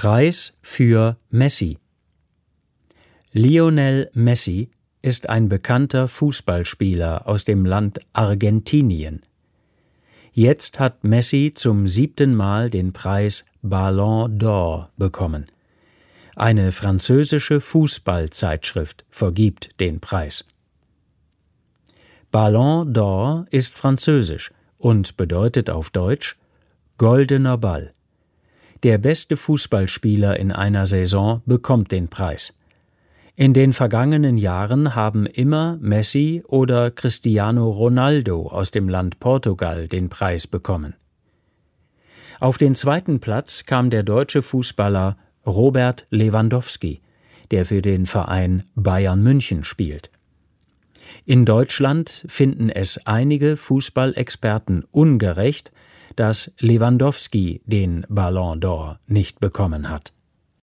Preis für Messi. Lionel Messi ist ein bekannter Fußballspieler aus dem Land Argentinien. Jetzt hat Messi zum 7. Mal den Preis Ballon d'Or bekommen. Eine französische Fußballzeitschrift vergibt den Preis. Ballon d'Or ist französisch und bedeutet auf Deutsch goldener Ball. Der beste Fußballspieler in einer Saison bekommt den Preis. In den vergangenen Jahren haben immer Messi oder Cristiano Ronaldo aus dem Land Portugal den Preis bekommen. Auf den 2. Platz kam der deutsche Fußballer Robert Lewandowski, der für den Verein Bayern München spielt. In Deutschland finden es einige Fußballexperten ungerecht, dass Lewandowski den Ballon d'Or nicht bekommen hat.